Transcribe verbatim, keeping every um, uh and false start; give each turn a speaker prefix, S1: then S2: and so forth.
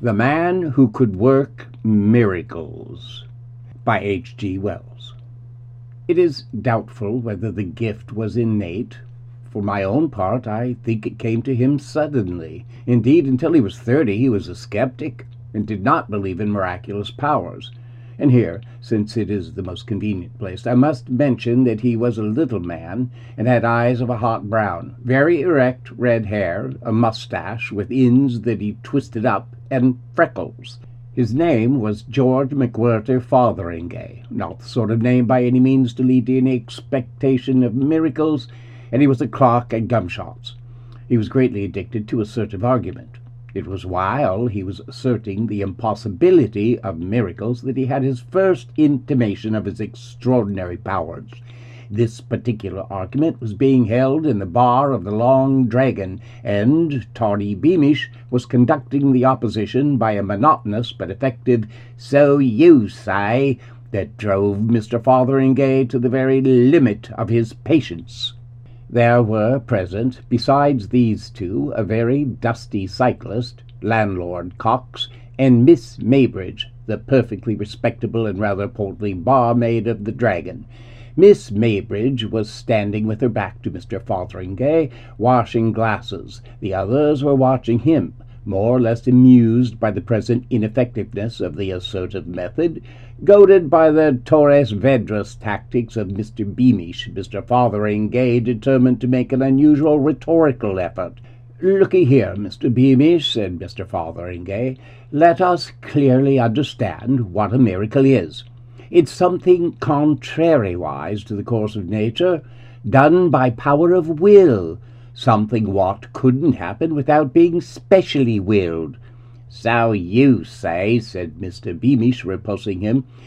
S1: The Man Who Could Work Miracles by H G Wells. It is doubtful whether the gift was innate. For my own part, I think it came to him suddenly. Indeed, until he was thirty, he was a skeptic, and did not believe in miraculous powers. And here, since it is the most convenient place, I must mention that he was a little man, and had eyes of a hot brown, very erect red hair, a mustache with ends that he twisted up, and freckles. His name was George McWhirter Fotheringay, not the sort of name by any means to lead to any expectation of miracles, and he was a clerk at Gumshots. He was greatly addicted to assertive argument. It was while he was asserting the impossibility of miracles that he had his first intimation of his extraordinary powers. This particular argument was being held in the bar of the Long Dragon, and Tawny Beamish was conducting the opposition by a monotonous but effective "So you say," that drove Mister Fotheringay to the very limit of his patience. There were present, besides these two, a very dusty cyclist, Landlord Cox, and Miss Maybridge, the perfectly respectable and rather portly barmaid of the Dragon. Miss Maybridge was standing with her back to Mister Fotheringay, washing glasses. The others were watching him, more or less amused by the present ineffectiveness of the assertive method. Goaded by the Torres Vedras tactics of Mister Beamish, Mister Fotheringay determined to make an unusual rhetorical effort. "Looky here, Mister Beamish," said Mister Fotheringay, "let us clearly understand what a miracle is. It's something contrariwise to the course of nature, done by power of will, something what couldn't happen without being specially willed." "So you say," said Mister Beamish, repulsing him,